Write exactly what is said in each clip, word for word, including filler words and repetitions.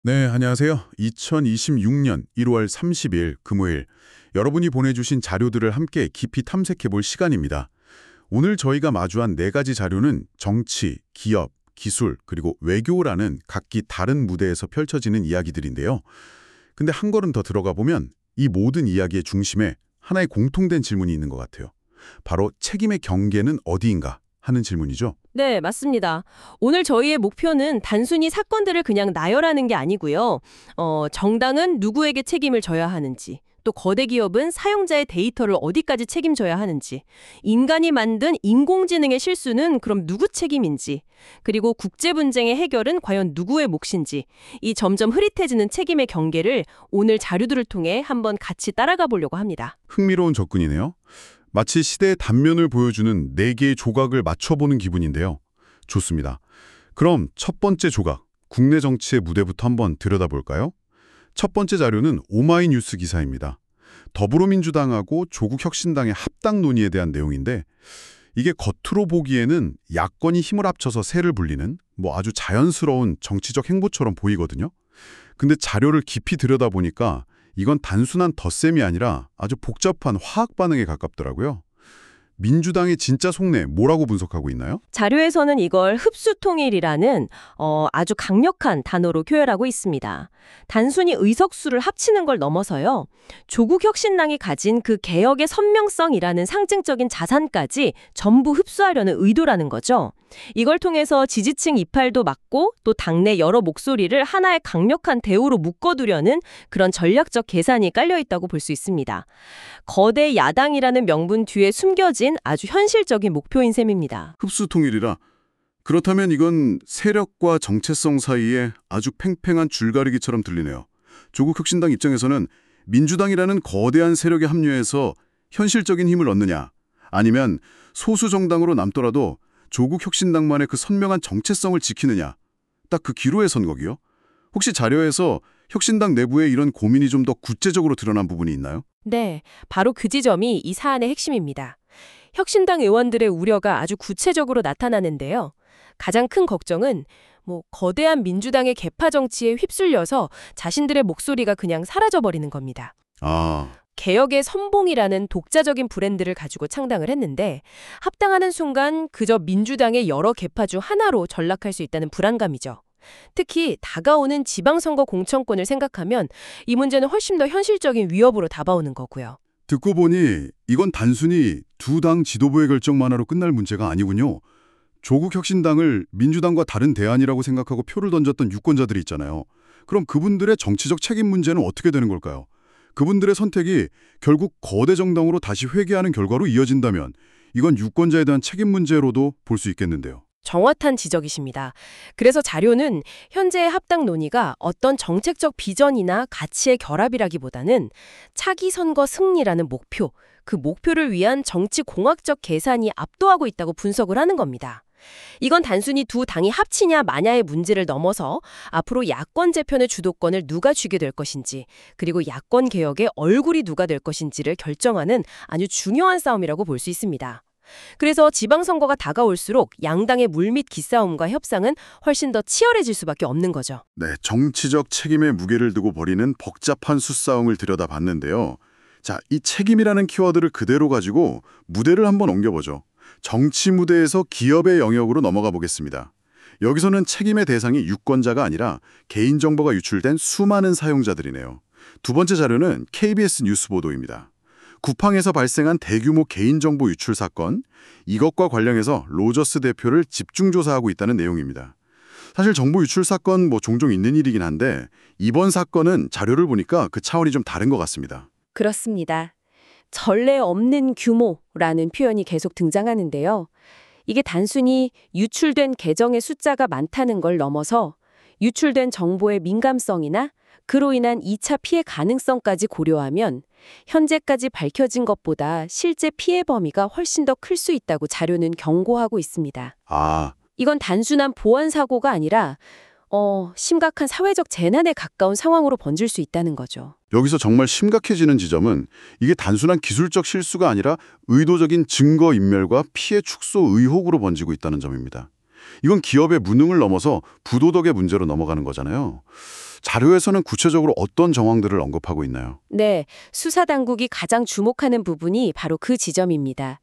네, 안녕하세요. 이천이십육 년 일월 삼십일 금요일 여러분이 보내주신 자료들을 함께 깊이 탐색해 볼 시간입니다. 오늘 저희가 마주한 네 가지 자료는 정치, 기업, 기술, 그리고 외교라는 각기 다른 무대에서 펼쳐지는 이야기들인데요. 근데 한 걸음 더 들어가 보면 이 모든 이야기의 중심에 하나의 공통된 질문이 있는 것 같아요. 바로 책임의 경계는 어디인가 하는 질문이죠. 네, 맞습니다. 오늘 저희의 목표는 단순히 사건들을 그냥 나열하는 게 아니고요. 어, 정당은 누구에게 책임을 져야 하는지, 또 거대 기업은 사용자의 데이터를 어디까지 책임져야 하는지, 인간이 만든 인공지능의 실수는 그럼 누구 책임인지, 그리고 국제 분쟁의 해결은 과연 누구의 몫인지, 이 점점 흐릿해지는 책임의 경계를 오늘 자료들을 통해 한번 같이 따라가 보려고 합니다. 흥미로운 접근이네요. 마치 시대의 단면을 보여주는 네 개의 조각을 맞춰보는 기분인데요. 좋습니다. 그럼 첫 번째 조각, 국내 정치의 무대부터 한번 들여다볼까요? 첫 번째 자료는 오마이뉴스 기사입니다. 더불어민주당하고 조국혁신당의 합당 논의에 대한 내용인데 이게 겉으로 보기에는 야권이 힘을 합쳐서 세를 불리는 뭐 아주 자연스러운 정치적 행보처럼 보이거든요. 근데 자료를 깊이 들여다보니까 이건 단순한 덧셈이 아니라 아주 복잡한 화학 반응에 가깝더라고요. 민주당의 진짜 속내 뭐라고 분석하고 있나요? 자료에서는 이걸 흡수통일이라는 어, 아주 강력한 단어로 표현하고 있습니다. 단순히 의석수를 합치는 걸 넘어서요. 조국 혁신당이 가진 그 개혁의 선명성이라는 상징적인 자산까지 전부 흡수하려는 의도라는 거죠. 이걸 통해서 지지층 이탈도 막고 또 당내 여러 목소리를 하나의 강력한 대우로 묶어두려는 그런 전략적 계산이 깔려 있다고 볼 수 있습니다. 거대 야당이라는 명분 뒤에 숨겨진 아주 현실적인 목표인 셈입니다. 흡수 통일이라. 그렇다면 이건 세력과 정체성 사이에 아주 팽팽한 줄가리기처럼 들리네요. 조국 혁신당 입장에서는 민주당이라는 거대한 세력에 합류해서 현실적인 힘을 얻느냐, 아니면 소수 정당으로 남더라도 조국 혁신당만의 그 선명한 정체성을 지키느냐, 딱 그 기로에 선 거기요. 혹시 자료에서 혁신당 내부에 이런 고민이 좀 더 구체적으로 드러난 부분이 있나요? 네, 바로 그 지점이 이 사안의 핵심입니다. 혁신당 의원들의 우려가 아주 구체적으로 나타나는데요. 가장 큰 걱정은 뭐 거대한 민주당의 계파 정치에 휩쓸려서 자신들의 목소리가 그냥 사라져버리는 겁니다. 아, 개혁의 선봉이라는 독자적인 브랜드를 가지고 창당을 했는데 합당하는 순간 그저 민주당의 여러 계파 중 하나로 전락할 수 있다는 불안감이죠. 특히 다가오는 지방선거 공천권을 생각하면 이 문제는 훨씬 더 현실적인 위협으로 다가오는 거고요. 듣고 보니 이건 단순히 두 당 지도부의 결정만으로 끝날 문제가 아니군요. 조국 혁신당을 민주당과 다른 대안이라고 생각하고 표를 던졌던 유권자들이 있잖아요. 그럼 그분들의 정치적 책임 문제는 어떻게 되는 걸까요? 그분들의 선택이 결국 거대 정당으로 다시 회귀하는 결과로 이어진다면 이건 유권자에 대한 책임 문제로도 볼 수 있겠는데요. 정확한 지적이십니다. 그래서 자료는 현재의 합당 논의가 어떤 정책적 비전이나 가치의 결합이라기보다는 차기 선거 승리라는 목표, 그 목표를 위한 정치 공학적 계산이 압도하고 있다고 분석을 하는 겁니다. 이건 단순히 두 당이 합치냐 마냐의 문제를 넘어서 앞으로 야권 재편의 주도권을 누가 쥐게 될 것인지, 그리고 야권 개혁의 얼굴이 누가 될 것인지를 결정하는 아주 중요한 싸움이라고 볼 수 있습니다. 그래서 지방선거가 다가올수록 양당의 물밑 기싸움과 협상은 훨씬 더 치열해질 수밖에 없는 거죠. 네, 정치적 책임의 무게를 두고 벌이는 복잡한 수싸움을 들여다봤는데요. 자, 이 책임이라는 키워드를 그대로 가지고 무대를 한번 옮겨보죠. 정치 무대에서 기업의 영역으로 넘어가 보겠습니다. 여기서는 책임의 대상이 유권자가 아니라 개인정보가 유출된 수많은 사용자들이네요. 두 번째 자료는 케이비에스 뉴스 보도입니다. 쿠팡에서 발생한 대규모 개인정보 유출 사건, 이것과 관련해서 로저스 대표를 집중조사하고 있다는 내용입니다. 사실 정보 유출 사건 뭐 종종 있는 일이긴 한데 이번 사건은 자료를 보니까 그 차원이 좀 다른 것 같습니다. 그렇습니다. 전례 없는 규모라는 표현이 계속 등장하는데요. 이게 단순히 유출된 계정의 숫자가 많다는 걸 넘어서 유출된 정보의 민감성이나 그로 인한 이 차 피해 가능성까지 고려하면 현재까지 밝혀진 것보다 실제 피해 범위가 훨씬 더 클 수 있다고 자료는 경고하고 있습니다. 아, 이건 단순한 보안 사고가 아니라 어, 심각한 사회적 재난에 가까운 상황으로 번질 수 있다는 거죠. 여기서 정말 심각해지는 지점은 이게 단순한 기술적 실수가 아니라 의도적인 증거 인멸과 피해 축소 의혹으로 번지고 있다는 점입니다. 이건 기업의 무능을 넘어서 부도덕의 문제로 넘어가는 거잖아요. 자료에서는 구체적으로 어떤 정황들을 언급하고 있나요? 네, 수사당국이 가장 주목하는 부분이 바로 그 지점입니다.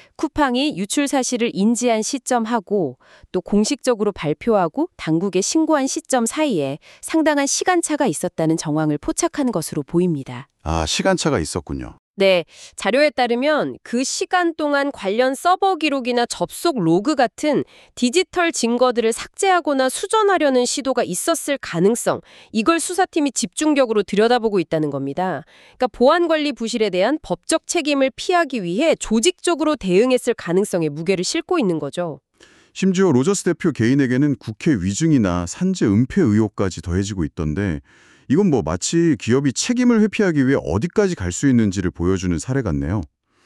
쿠팡이 유출 사실을 인지한 시점하고 또 공식적으로 발표하고 당국에 신고한 시점 사이에 상당한 시간차가 있었다는 정황을 포착한 것으로 보입니다. 아, 시간차가 있었군요. 네, 자료에 따르면 그 시간 동안 관련 서버 기록이나 접속 로그 같은 디지털 증거들을 삭제하거나 수정하려는 시도가 있었을 가능성, 이걸 수사팀이 집중적으로 들여다보고 있다는 겁니다. 그러니까 보안관리 부실에 대한 법적 책임을 피하기 위해 조직적으로 대응했을 가능성에 무게를 싣고 있는 거죠. 심지어 로저스 대표 개인에게는 국회 위증이나 산재 은폐 의혹까지 더해지고 있던데 이건 뭐 마치 기업이 책임을 회피하기 위해 어디까지 갈 수 있는지를 보여주는 사례 같네요.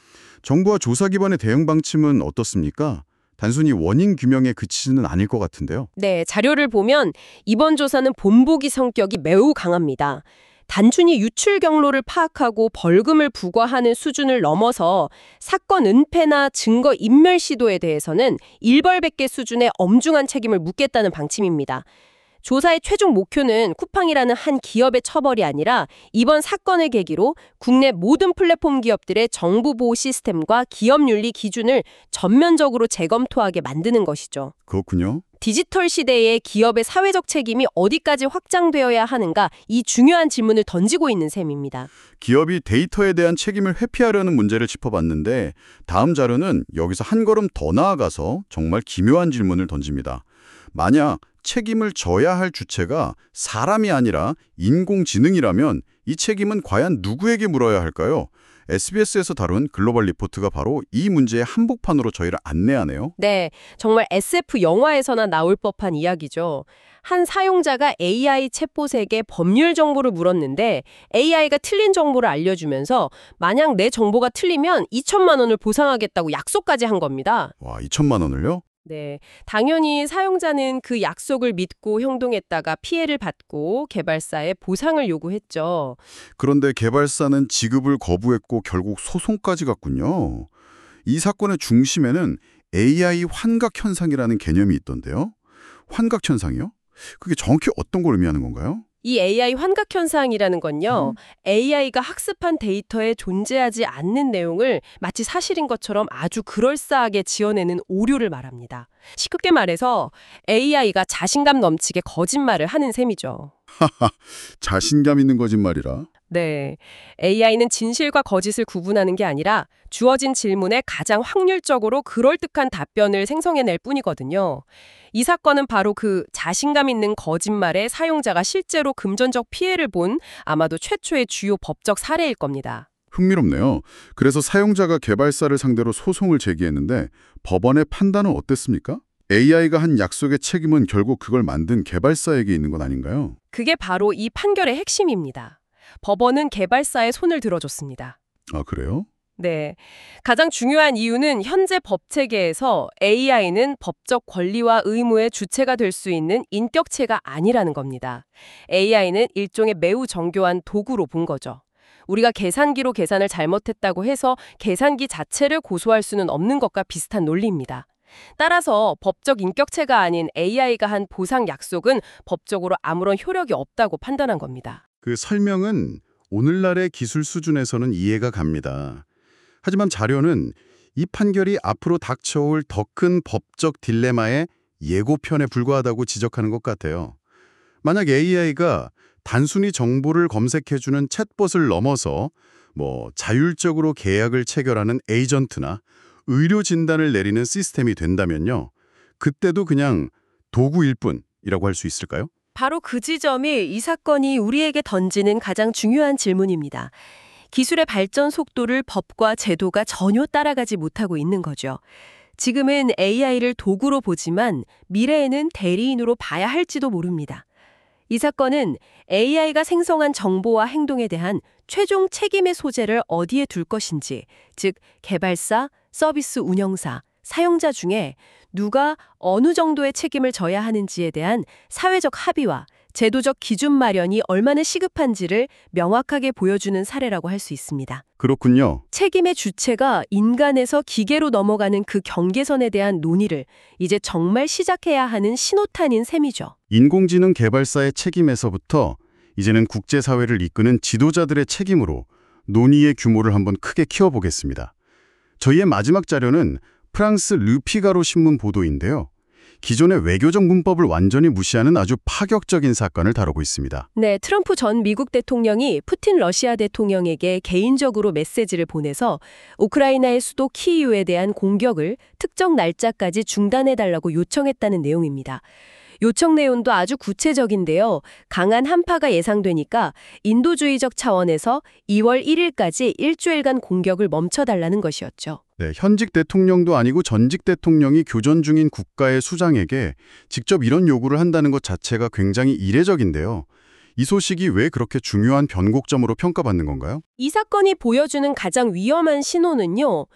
정부와 조사 기관의 대응 방침은 어떻습니까? 단순히 원인 규명에 그치지는 않을 것 같은데요. 네, 자료를 보면 이번 조사는 본보기 성격이 매우 강합니다. 단순히 유출 경로를 파악하고 벌금을 부과하는 수준을 넘어서 사건 은폐나 증거 인멸 시도에 대해서는 일벌백계 수준의 엄중한 책임을 묻겠다는 방침입니다. 조사의 최종 목표는 쿠팡이라는 한 기업의 처벌이 아니라 이번 사건을 계기로 국내 모든 플랫폼 기업들의 정보 보호 시스템과 기업 윤리 기준을 전면적으로 재검토하게 만드는 것이죠. 그렇군요. 디지털 시대에 기업의 사회적 책임이 어디까지 확장되어야 하는가, 이 중요한 질문을 던지고 있는 셈입니다. 기업이 데이터에 대한 책임을 회피하려는 문제를 짚어봤는데 다음 자료는 여기서 한 걸음 더 나아가서 정말 기묘한 질문을 던집니다. 만약 책임을 져야 할 주체가 사람이 아니라 인공지능이라면 이 책임은 과연 누구에게 물어야 할까요? 에스비에스에서 다룬 글로벌 리포트가 바로 이 문제의 한복판으로 저희를 안내하네요. 네, 정말 에스에프 영화에서나 나올 법한 이야기죠. 한 사용자가 에이아이 챗봇에게 법률 정보를 물었는데 에이아이가 틀린 정보를 알려주면서 만약 내 정보가 틀리면 이천만 원을 보상하겠다고 약속까지 한 겁니다. 와, 이천만 원을요? 네, 당연히 사용자는 그 약속을 믿고 행동했다가 피해를 받고 개발사에 보상을 요구했죠. 그런데 개발사는 지급을 거부했고 결국 소송까지 갔군요. 이 사건의 중심에는 에이아이 환각 현상이라는 개념이 있던데요. 환각 현상이요? 그게 정확히 어떤 걸 의미하는 건가요? 이 에이아이 환각 현상이라는 건요, 음. 에이아이가 학습한 데이터에 존재하지 않는 내용을 마치 사실인 것처럼 아주 그럴싸하게 지어내는 오류를 말합니다. 쉽게 말해서 에이아이가 자신감 넘치게 거짓말을 하는 셈이죠. 자신감 있는 거짓말이라. 네, 에이아이는 진실과 거짓을 구분하는 게 아니라 주어진 질문에 가장 확률적으로 그럴듯한 답변을 생성해낼 뿐이거든요. 이 사건은 바로 그 자신감 있는 거짓말에 사용자가 실제로 금전적 피해를 본 아마도 최초의 주요 법적 사례일 겁니다. 흥미롭네요. 그래서 사용자가 개발사를 상대로 소송을 제기했는데 법원의 판단은 어땠습니까? 에이아이가 한 약속의 책임은 결국 그걸 만든 개발사에게 있는 건 아닌가요? 그게 바로 이 판결의 핵심입니다. 법원은 개발사의 손을 들어줬습니다. 아, 그래요? 네. 가장 중요한 이유는 현재 법체계에서 에이아이는 법적 권리와 의무의 주체가 될 수 있는 인격체가 아니라는 겁니다. 에이아이는 일종의 매우 정교한 도구로 본 거죠. 우리가 계산기로 계산을 잘못했다고 해서 계산기 자체를 고소할 수는 없는 것과 비슷한 논리입니다. 따라서 법적 인격체가 아닌 에이아이가 한 보상 약속은 법적으로 아무런 효력이 없다고 판단한 겁니다. 그 설명은 오늘날의 기술 수준에서는 이해가 갑니다. 하지만 자료는 이 판결이 앞으로 닥쳐올 더 큰 법적 딜레마의 예고편에 불과하다고 지적하는 것 같아요. 만약 에이아이가 단순히 정보를 검색해주는 챗봇을 넘어서 뭐 자율적으로 계약을 체결하는 에이전트나 의료 진단을 내리는 시스템이 된다면요. 그때도 그냥 도구일 뿐이라고 할 수 있을까요? 바로 그 지점이 이 사건이 우리에게 던지는 가장 중요한 질문입니다. 기술의 발전 속도를 법과 제도가 전혀 따라가지 못하고 있는 거죠. 지금은 에이아이를 도구로 보지만 미래에는 대리인으로 봐야 할지도 모릅니다. 이 사건은 에이아이가 생성한 정보와 행동에 대한 최종 책임의 소재를 어디에 둘 것인지, 즉 개발사, 서비스 운영사, 사용자 중에 누가 어느 정도의 책임을 져야 하는지에 대한 사회적 합의와 제도적 기준 마련이 얼마나 시급한지를 명확하게 보여주는 사례라고 할 수 있습니다. 그렇군요. 책임의 주체가 인간에서 기계로 넘어가는 그 경계선에 대한 논의를 이제 정말 시작해야 하는 신호탄인 셈이죠. 인공지능 개발사의 책임에서부터 이제는 국제사회를 이끄는 지도자들의 책임으로 논의의 규모를 한번 크게 키워보겠습니다. 저희의 마지막 자료는 프랑스 르피가로 신문 보도인데요. 기존의 외교적 문법을 완전히 무시하는 아주 파격적인 사건을 다루고 있습니다. 네, 트럼프 전 미국 대통령이 푸틴 러시아 대통령에게 개인적으로 메시지를 보내서 우크라이나의 수도 키이우에 대한 공격을 특정 날짜까지 중단해달라고 요청했다는 내용입니다. 요청 내용도 아주 구체적인데요. 강한 한파가 예상되니까 인도주의적 차원에서 이월 일일까지 일주일간 공격을 멈춰달라는 것이었죠. 네, 현직 대통령도 아니고 전직 대통령이 교전 중인 국가의 수장에게 직접 이런 요구를 한다는 것 자체가 굉장히 이례적인데요. 이 소식이 왜 그렇게 중요한 변곡점으로 평가받는 건가요? 이 사건이 보여주는 가장 위험한 신호는요.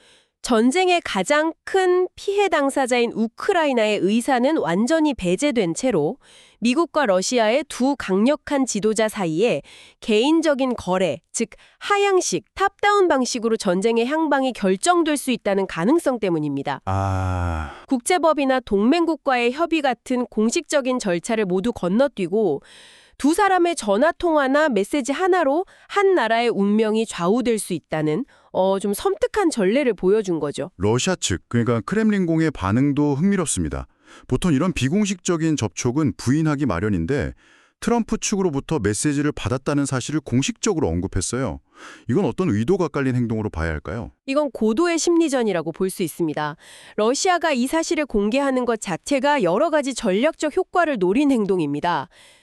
전쟁의 가장 큰 피해 당사자인 우크라이나의 의사는 완전히 배제된 채로 미국과 러시아의 두 강력한 지도자 사이에 개인적인 거래, 즉 하향식, 탑다운 방식으로 전쟁의 향방이 결정될 수 있다는 가능성 때문입니다. 아... 국제법이나 동맹국과의 협의 같은 공식적인 절차를 모두 건너뛰고 두 사람의 전화통화나 메시지 하나로 한 나라의 운명이 좌우될 수 있다는 어, 좀 섬뜩한 전례를 보여준 거죠. 러시아 측, 그러니까 크렘린궁의 반응도 흥미롭습니다. 보통 이런 비공식적인 접촉은 부인하기 마련인데 트럼프 측으로부터 메시지를 받았다는 사실을 공식적으로 언급했어요. 이건 어떤 의도가 깔린 행동으로 봐야 할까요? 이건 고도의 심리전이라고 볼 수 있습니다. 러시아가 이 사실을 공개하는 것 자체가 여러 가지 전략적 효과를 노린 행동입니다.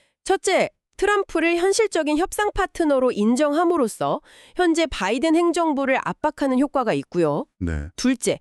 첫째, 트럼프를 현실적인 협상 파트너로 인정함으로써 현재 바이든 행정부를 압박하는 효과가 있고요. 네. 둘째,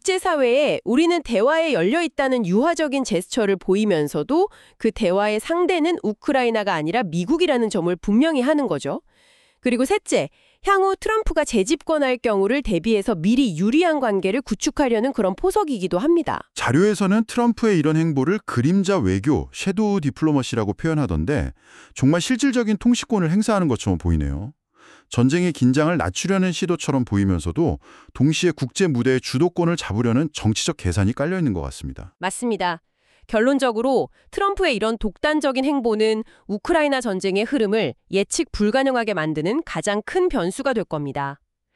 국제사회에 우리는 대화에 열려 있다는 유화적인 제스처를 보이면서도 그 대화의 상대는 우크라이나가 아니라 미국이라는 점을 분명히 하는 거죠. 그리고 셋째, 향후 트럼프가 재집권할 경우를 대비해서 미리 유리한 관계를 구축하려는 그런 포석이기도 합니다. 자료에서는 트럼프의 이런 행보를 그림자 외교, 섀도우 디플로머시라고 표현하던데 정말 실질적인 통치권을 행사하는 것처럼 보이네요. 전쟁의 긴장을 낮추려는 시도처럼 보이면서도 동시에 국제 무대의 주도권을 잡으려는 정치적 계산이 깔려 있는 것 같습니다. 맞습니다. 결론적으로 트럼프의 이런 독단적인 행보는 우크라이나 전쟁의 흐름을 예측 불가능하게 만드는 가장 큰 변수가 될 겁니다.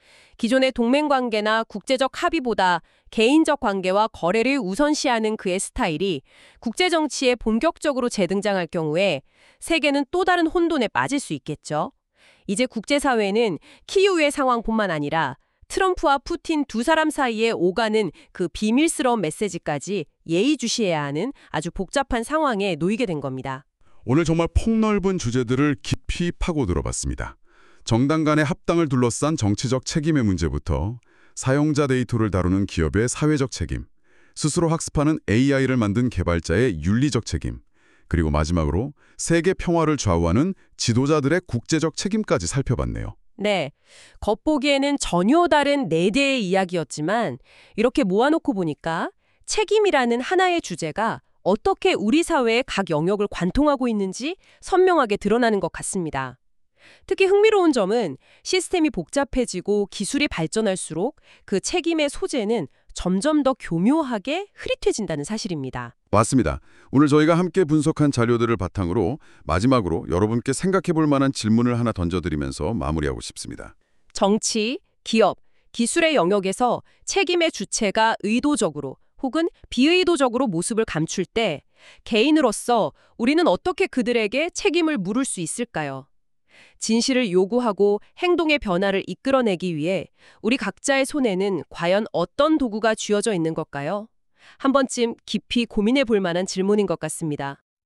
기존의 동맹 관계나 국제적 합의보다 개인적 관계와 거래를 우선시하는 그의 스타일이 국제 정치에 본격적으로 재등장할 경우에 세계는 또 다른 혼돈에 빠질 수 있겠죠. 이제 국제사회는 키이우의 상황뿐만 아니라 트럼프와 푸틴 두 사람 사이에 오가는 그 비밀스러운 메시지까지 예의주시해야 하는 아주 복잡한 상황에 놓이게 된 겁니다. 오늘 정말 폭넓은 주제들을 깊이 파고들어봤습니다. 정당 간의 합당을 둘러싼 정치적 책임의 문제부터 사용자 데이터를 다루는 기업의 사회적 책임, 스스로 학습하는 에이아이를 만든 개발자의 윤리적 책임, 그리고 마지막으로 세계 평화를 좌우하는 지도자들의 국제적 책임까지 살펴봤네요. 네, 겉보기에는 전혀 다른 네 대의 이야기였지만 이렇게 모아놓고 보니까 책임이라는 하나의 주제가 어떻게 우리 사회의 각 영역을 관통하고 있는지 선명하게 드러나는 것 같습니다. 특히 흥미로운 점은 시스템이 복잡해지고 기술이 발전할수록 그 책임의 소재는 점점 더 교묘하게 흐릿해진다는 사실입니다. 맞습니다. 오늘 저희가 함께 분석한 자료들을 바탕으로 마지막으로 여러분께 생각해 볼 만한 질문을 하나 던져드리면서 마무리하고 싶습니다. 정치, 기업, 기술의 영역에서 책임의 주체가 의도적으로 혹은 비의도적으로 모습을 감출 때 개인으로서 우리는 어떻게 그들에게 책임을 물을 수 있을까요? 진실을 요구하고 행동의 변화를 이끌어내기 위해 우리 각자의 손에는 과연 어떤 도구가 쥐어져 있는 걸까요? 한 번쯤 깊이 고민해 볼 만한 질문인 것 같습니다.